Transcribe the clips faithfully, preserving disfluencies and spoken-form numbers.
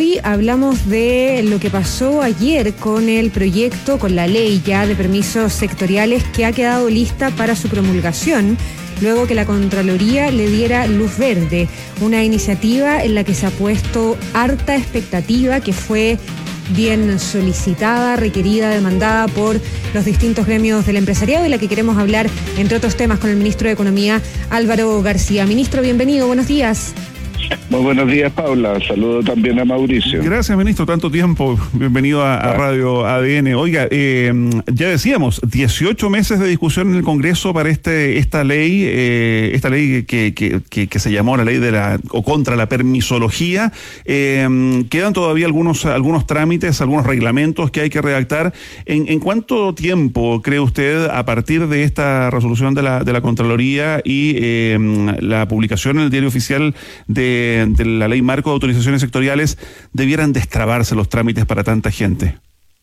Hoy hablamos de lo que pasó ayer con el proyecto, con la ley ya de permisos sectoriales que ha quedado lista para su promulgación, luego que la Contraloría le diera luz verde. Una iniciativa en la que se ha puesto harta expectativa, que fue bien solicitada, requerida, demandada por los distintos gremios del empresariado, y la que queremos hablar, entre otros temas, con el ministro de Economía, Álvaro García. Ministro, bienvenido, buenos días. Muy buenos días, Paula. Saludo también a Mauricio. Gracias, ministro. Tanto tiempo. Bienvenido a, a Radio A D N. Oiga, eh, ya decíamos, dieciocho meses de discusión en el Congreso para este esta ley, eh, esta ley que, que, que, que se llamó la ley de la o contra la permisología. Eh, quedan todavía algunos algunos trámites, algunos reglamentos que hay que redactar. ¿En, en cuánto tiempo cree usted, a partir de esta resolución de la de la Contraloría y eh, la publicación en el Diario Oficial de de la ley marco de autorizaciones sectoriales, debieran destrabarse los trámites para tanta gente?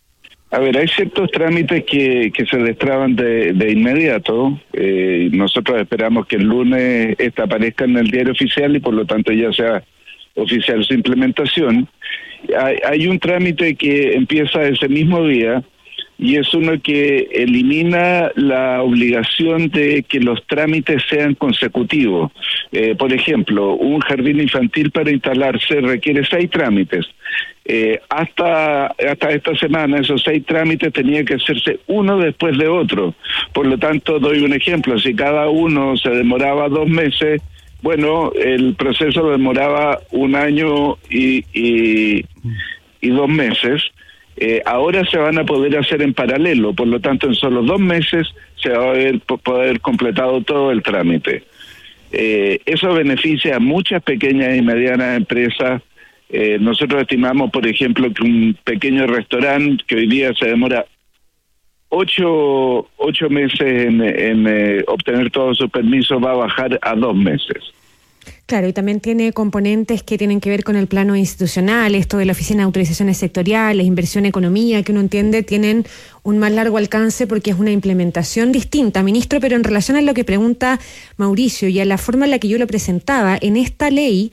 A ver, hay ciertos trámites que, que se destraban de, de inmediato. Eh, nosotros esperamos que el lunes esta aparezca en el Diario Oficial y por lo tanto ya sea oficial su implementación. Hay, hay un trámite que empieza ese mismo día, y es uno que elimina la obligación de que los trámites sean consecutivos. Eh, por ejemplo, un jardín infantil para instalarse requiere seis trámites. Eh, hasta hasta esta semana esos seis trámites tenían que hacerse uno después de otro. Por lo tanto, doy un ejemplo, si cada uno se demoraba dos meses, bueno, el proceso demoraba un año y, y, y dos meses. Eh, ahora se van a poder hacer en paralelo, por lo tanto en solo dos meses se va a haber, poder completado todo el trámite. Eh, eso beneficia a muchas pequeñas y medianas empresas. Eh, nosotros estimamos, por ejemplo, que un pequeño restaurante que hoy día se demora ocho, ocho meses en, en eh, obtener todos sus permisos va a bajar a dos meses. Claro, y también tiene componentes que tienen que ver con el plano institucional, esto de la Oficina de Autorizaciones Sectoriales, inversión, economía, que uno entiende tienen un más largo alcance porque es una implementación distinta, ministro, pero en relación a lo que pregunta Mauricio y a la forma en la que yo lo presentaba, en esta ley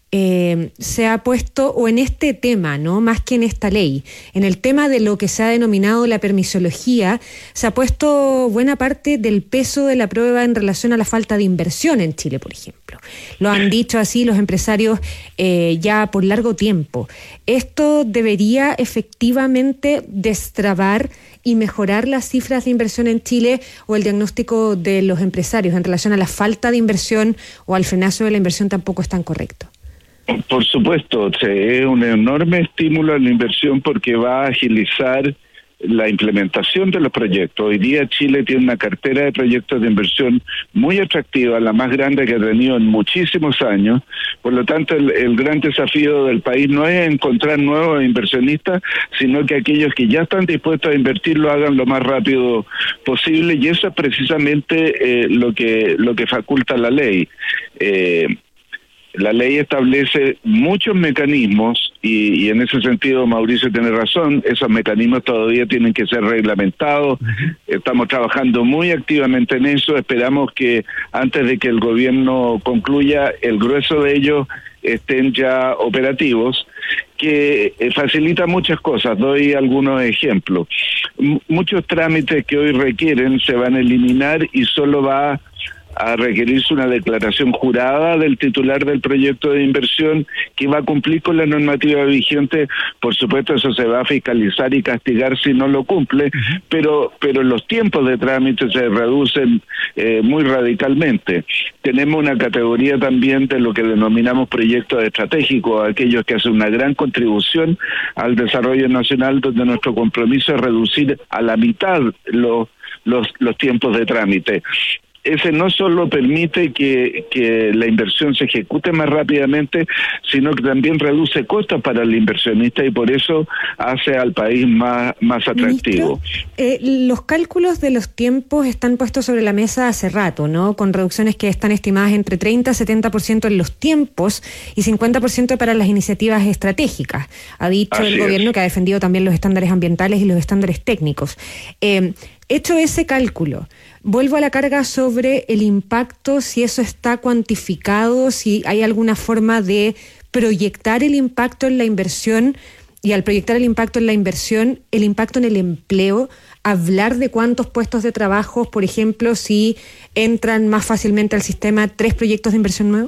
eh, se ha puesto, o en este tema, ¿no? Más que en esta ley, en el tema de lo que se ha denominado la permisología, se ha puesto buena parte del peso de la prueba en relación a la falta de inversión en Chile, por ejemplo. Lo han dicho así los empresarios eh, ya por largo tiempo. ¿Esto debería efectivamente destrabar y mejorar las cifras de inversión en Chile, o el diagnóstico de los empresarios en relación a la falta de inversión o al frenazo de la inversión tampoco es tan correcto? Por supuesto, es un enorme estímulo a la inversión porque va a agilizar la implementación de los proyectos. Hoy día Chile tiene una cartera de proyectos de inversión muy atractiva, la más grande que ha tenido en muchísimos años. Por lo tanto, el, el gran desafío del país no es encontrar nuevos inversionistas, sino que aquellos que ya están dispuestos a invertir lo hagan lo más rápido posible, y eso es precisamente eh, lo que lo que faculta la ley. Eh, La ley establece muchos mecanismos y, y en ese sentido Mauricio tiene razón, esos mecanismos todavía tienen que ser reglamentados. Uh-huh. Estamos trabajando muy activamente en eso, esperamos que antes de que el gobierno concluya, el grueso de ellos estén ya operativos, que eh, facilita muchas cosas. Doy algunos ejemplos. M- muchos trámites que hoy requieren se van a eliminar y solo va a requerirse una declaración jurada del titular del proyecto de inversión que va a cumplir con la normativa vigente. Por supuesto, eso se va a fiscalizar y castigar si no lo cumple, uh-huh. pero pero los tiempos de trámite se reducen eh, muy radicalmente. Tenemos una categoría también de lo que denominamos proyectos estratégicos, aquellos que hacen una gran contribución al desarrollo nacional, donde nuestro compromiso es reducir a la mitad los los, los tiempos de trámite. Ese no solo permite que, que la inversión se ejecute más rápidamente, sino que también reduce costos para el inversionista y por eso hace al país más, más atractivo. Ministro, eh, los cálculos de los tiempos están puestos sobre la mesa hace rato, ¿no? Con reducciones que están estimadas entre treinta a setenta por ciento en los tiempos y cincuenta por ciento para las iniciativas estratégicas. Ha dicho Así el gobierno es. que ha defendido también los estándares ambientales y los estándares técnicos. Eh, Hecho ese cálculo, vuelvo a la carga sobre el impacto, si eso está cuantificado, si hay alguna forma de proyectar el impacto en la inversión y al proyectar el impacto en la inversión, el impacto en el empleo, hablar de cuántos puestos de trabajo, por ejemplo, si entran más fácilmente al sistema tres proyectos de inversión nuevos?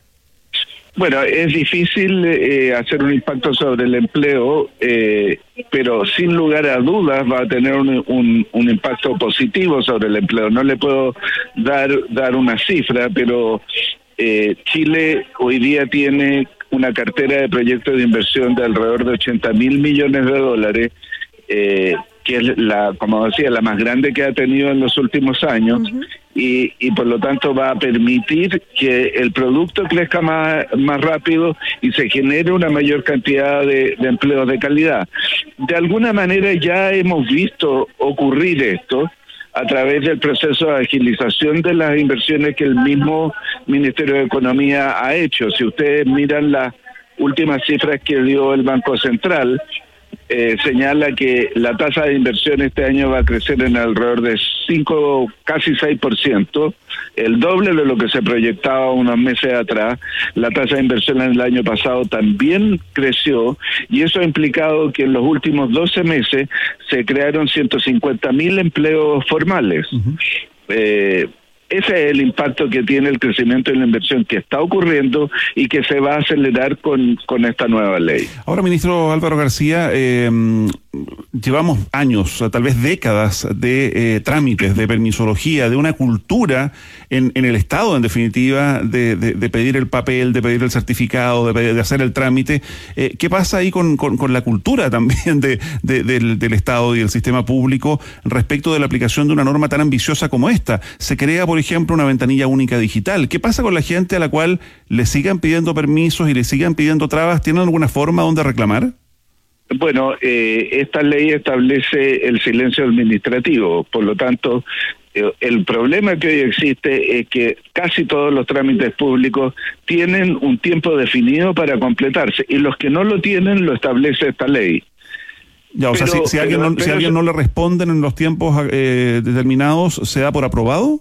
Bueno, es difícil eh, hacer un impacto sobre el empleo, eh, pero sin lugar a dudas va a tener un, un, un impacto positivo sobre el empleo. No le puedo dar, dar una cifra, pero eh, Chile hoy día tiene una cartera de proyectos de inversión de alrededor de ochenta mil millones de dólares, eh, que es la, como decía, la más grande que ha tenido en los últimos años. Uh-huh. Y, y por lo tanto va a permitir que el producto crezca más, más rápido y se genere una mayor cantidad de, de empleos de calidad. De alguna manera ya hemos visto ocurrir esto a través del proceso de agilización de las inversiones que el mismo Ministerio de Economía ha hecho. Si ustedes miran las últimas cifras que dio el Banco Central, Eh, señala que la tasa de inversión este año va a crecer en alrededor de cinco, casi seis por ciento, el doble de lo que se proyectaba unos meses atrás. La tasa de inversión en el año pasado también creció y eso ha implicado que en los últimos doce meses se crearon ciento cincuenta mil empleos formales. Uh-huh. Eh, Ese es el impacto que tiene el crecimiento de la inversión que está ocurriendo y que se va a acelerar con, con esta nueva ley. Ahora, ministro Álvaro García, eh, llevamos años, tal vez décadas de eh, trámites, de permisología, de una cultura en, en el Estado, en definitiva, de, de, de pedir el papel, de pedir el certificado, de, pedir, de hacer el trámite. Eh, ¿Qué pasa ahí con, con, con la cultura también de, de, del, del Estado y del sistema público respecto de la aplicación de una norma tan ambiciosa como esta? Se crea, por ejemplo, una ventanilla única digital. ¿Qué pasa con la gente a la cual le sigan pidiendo permisos y le sigan pidiendo trabas? ¿Tienen alguna forma donde reclamar? Bueno, eh, esta ley establece el silencio administrativo, por lo tanto, eh, el problema que hoy existe es que casi todos los trámites públicos tienen un tiempo definido para completarse, y los que no lo tienen lo establece esta ley. Ya, o pero, sea, si, si, alguien no, si alguien no le responden en los tiempos eh, determinados, ¿se da por aprobado?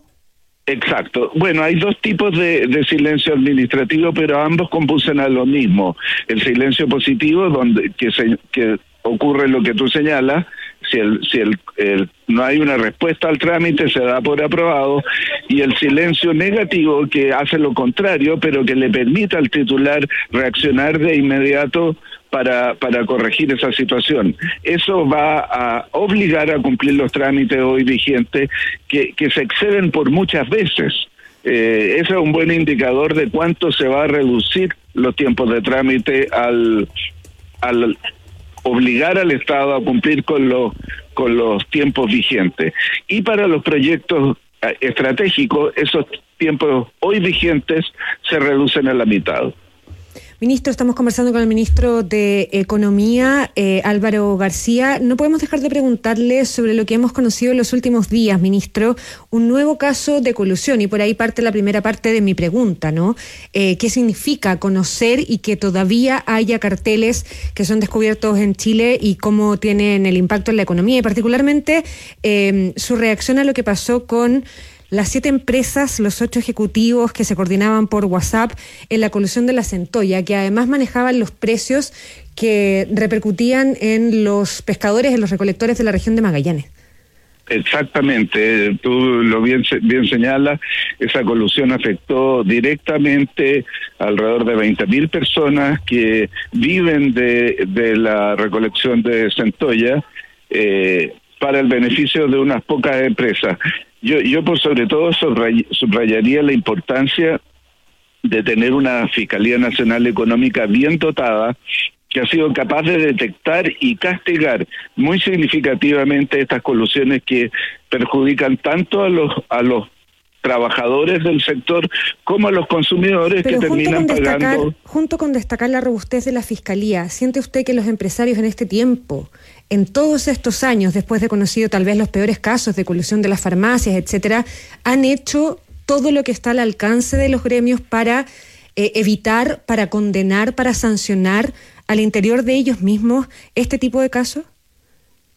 Exacto. Bueno, hay dos tipos de, de silencio administrativo, pero ambos conducen a lo mismo. El silencio positivo, donde que, se, que ocurre lo que tú señalas, si el si el, el no hay una respuesta al trámite, se da por aprobado, y el silencio negativo, que hace lo contrario, pero que le permite al titular reaccionar de inmediato para para corregir esa situación. Eso va a obligar a cumplir los trámites hoy vigentes que, que se exceden por muchas veces. Eh, ese es un buen indicador de cuánto se va a reducir los tiempos de trámite al al obligar al Estado a cumplir con los con los tiempos vigentes. Y para los proyectos estratégicos, esos tiempos hoy vigentes se reducen a la mitad. Ministro, estamos conversando con el ministro de Economía, eh, Álvaro García. No podemos dejar de preguntarle sobre lo que hemos conocido en los últimos días, ministro, un nuevo caso de colusión, y por ahí parte la primera parte de mi pregunta, ¿no? Eh, ¿Qué significa conocer y que todavía haya carteles que son descubiertos en Chile y cómo tienen el impacto en la economía? Y particularmente eh, su reacción a lo que pasó con las siete empresas, los ocho ejecutivos que se coordinaban por WhatsApp en la colusión de la Centolla, que además manejaban los precios que repercutían en los pescadores, en los recolectores de la región de Magallanes. Exactamente, tú lo bien, bien señalas, esa colusión afectó directamente alrededor de veinte mil personas que viven de, de la recolección de Centolla, eh, para el beneficio de unas pocas empresas. Yo, yo por sobre todo subray, subrayaría la importancia de tener una Fiscalía Nacional Económica bien dotada, que ha sido capaz de detectar y castigar muy significativamente estas colusiones que perjudican tanto a los a los trabajadores del sector como a los consumidores. Pero que terminan destacar, pagando. Junto con destacar la robustez de la Fiscalía, ¿siente usted que los empresarios en este tiempo, en todos estos años, después de conocido tal vez los peores casos de colusión de las farmacias, etcétera, han hecho todo lo que está al alcance de los gremios para eh, evitar, para condenar, para sancionar al interior de ellos mismos este tipo de casos?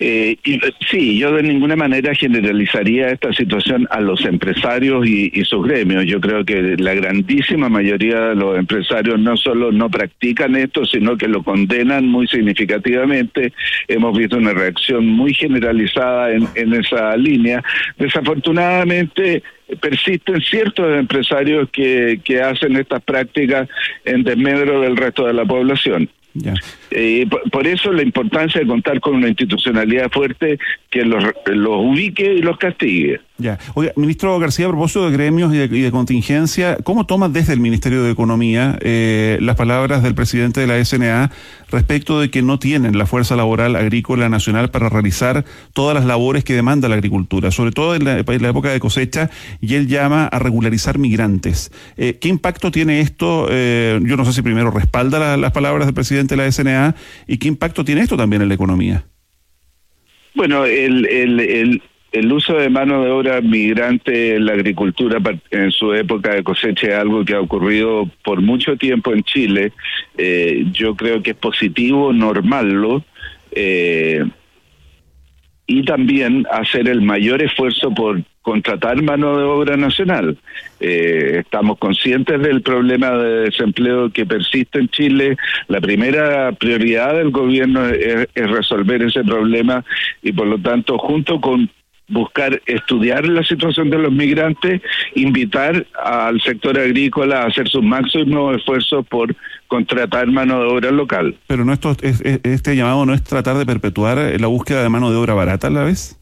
Eh, y, sí, yo de ninguna manera generalizaría esta situación a los empresarios y, y sus gremios. Yo creo que la grandísima mayoría de los empresarios no solo no practican esto, sino que lo condenan muy significativamente. Hemos visto una reacción muy generalizada en, en esa línea. Desafortunadamente persisten ciertos empresarios que, que hacen estas prácticas en desmedro del resto de la población. Ya. Eh, por, por eso la importancia de contar con una institucionalidad fuerte que los, los ubique y los castigue. Ya. Oiga, ministro García, a propósito de gremios y de, y de contingencia, ¿cómo toma desde el Ministerio de Economía eh, las palabras del presidente de la S N A respecto de que no tienen la fuerza laboral agrícola nacional para realizar todas las labores que demanda la agricultura, sobre todo en la, en la época de cosecha, y él llama a regularizar migrantes? Eh, ¿Qué impacto tiene esto? Eh, yo no sé si primero respalda la, las palabras del presidente de la S N A, y qué impacto tiene esto también en la economía. Bueno, el... el, el... El uso de mano de obra migrante en la agricultura en su época de cosecha es algo que ha ocurrido por mucho tiempo en Chile. Eh, yo creo que es positivo normarlo eh, y también hacer el mayor esfuerzo por contratar mano de obra nacional. Eh, estamos conscientes del problema de desempleo que persiste en Chile. La primera prioridad del gobierno es, es resolver ese problema y por lo tanto, junto con buscar estudiar la situación de los migrantes, invitar al sector agrícola a hacer sus máximos esfuerzos por contratar mano de obra local. Pero no esto es, es, este llamado no es tratar de perpetuar la búsqueda de mano de obra barata a la vez.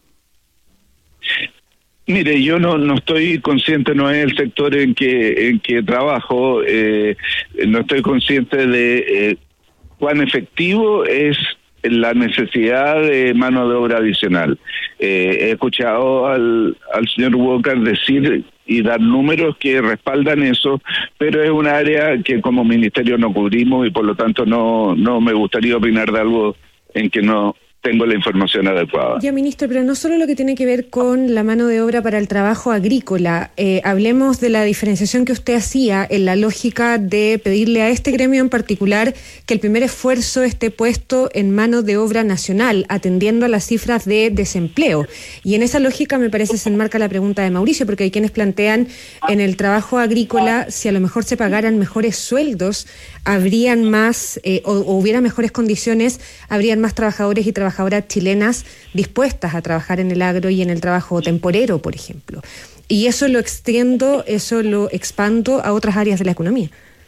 Mire, yo no no estoy consciente, no es el sector en que en que trabajo, eh, no estoy consciente de eh, cuán efectivo es la necesidad de mano de obra adicional. Eh, he escuchado al, al señor Walker decir y dar números que respaldan eso, pero es un área que como ministerio no cubrimos y por lo tanto no no me gustaría opinar de algo en que no tengo la información adecuada. Ya, ministro, pero no solo lo que tiene que ver con la mano de obra para el trabajo agrícola. Eh, hablemos de la diferenciación que usted hacía en la lógica de pedirle a este gremio en particular que el primer esfuerzo esté puesto en mano de obra nacional, atendiendo a las cifras de desempleo. Y en esa lógica me parece se enmarca la pregunta de Mauricio, porque hay quienes plantean en el trabajo agrícola, si a lo mejor se pagaran mejores sueldos, habrían más, eh, o, o hubiera mejores condiciones, habrían más trabajadores y trabajadoras chilenas dispuestas a trabajar en el agro y en el trabajo temporero, por ejemplo. Y eso lo extiendo, eso lo expando a otras áreas de la economía.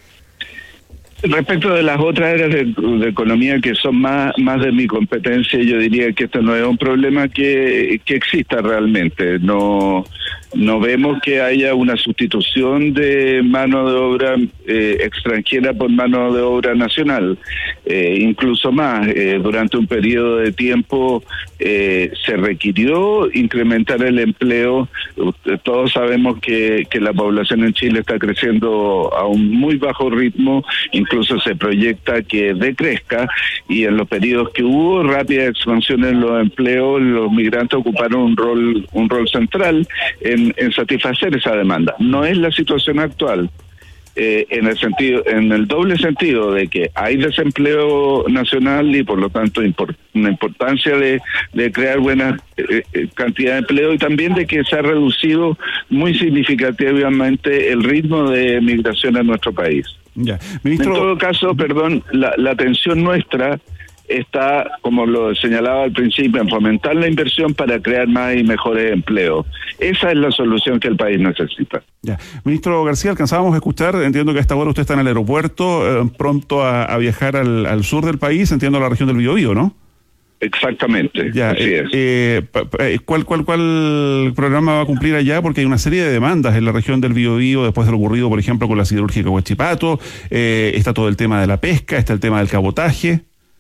Respecto de las otras áreas de, de economía que son más más de mi competencia, yo diría que esto no es un problema que, que exista realmente. No no vemos que haya una sustitución de mano de obra eh, extranjera por mano de obra nacional. Eh, incluso más, eh, durante un periodo de tiempo eh, se requirió incrementar el empleo. Todos sabemos que, que la población en Chile está creciendo a un muy bajo ritmo, incluso se proyecta que decrezca, y en los periodos que hubo rápida expansión en los empleos, los migrantes ocuparon un rol un rol central en, en satisfacer esa demanda. No es la situación actual, eh, en el sentido, en el doble sentido de que hay desempleo nacional y por lo tanto import, una importancia de, de crear buena eh, cantidad de empleo, y también de que se ha reducido muy significativamente el ritmo de migración a nuestro país. Ya. Ministro... En todo caso, perdón, la, la atención nuestra está, como lo señalaba al principio, en fomentar la inversión para crear más y mejores empleos. Esa es la solución que el país necesita. Ya. Ministro García, alcanzábamos a escuchar, entiendo que a esta hora usted está en el aeropuerto, eh, pronto a, a viajar al, al sur del país, entiendo la región del Biobío, ¿no? Exactamente, ya, así eh, es. Eh, ¿cuál, cuál, ¿Cuál programa va a cumplir allá? Porque hay una serie de demandas en la región del Biobío después de lo ocurrido, por ejemplo, con la siderúrgica Huachipato. Eh, está todo el tema de la pesca, está el tema del cabotaje.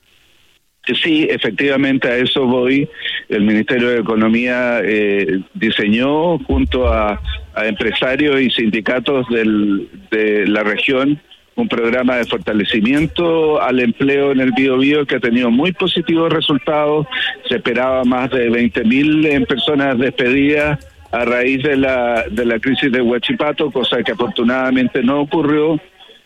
Sí, efectivamente, a eso voy. El Ministerio de Economía eh, diseñó junto a, a empresarios y sindicatos del, de la región un programa de fortalecimiento al empleo en el Biobío que ha tenido muy positivos resultados. Se esperaba más de veinte mil personas despedidas a raíz de la de la crisis de Huachipato, cosa que afortunadamente no ocurrió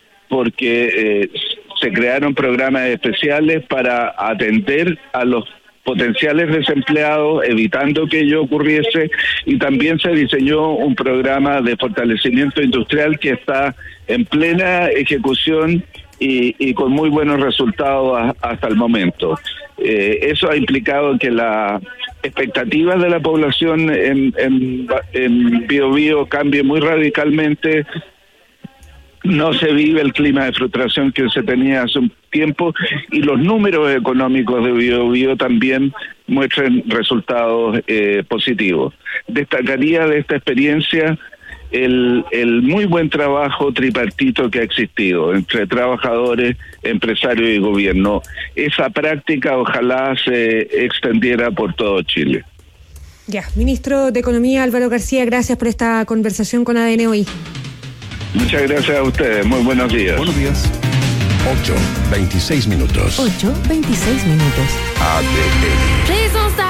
porque eh, se crearon programas especiales para atender a los potenciales desempleados, evitando que ello ocurriese, y también se diseñó un programa de fortalecimiento industrial que está en plena ejecución y, y con muy buenos resultados a, hasta el momento. Eh, eso ha implicado que las expectativas de la población en, en, en Biobío cambie muy radicalmente. No se vive el clima de frustración que se tenía hace un tiempo, y los números económicos de Biobío también muestran resultados eh, positivos. Destacaría de esta experiencia el, el muy buen trabajo tripartito que ha existido entre trabajadores, empresarios y gobierno. Esa práctica ojalá se extendiera por todo Chile. Ya, ministro de Economía Álvaro García, gracias por esta conversación con A D N hoy. Muchas gracias a ustedes, muy buenos días. Buenos días. ocho, veintiséis minutos. ocho, veintiséis minutos. A D N.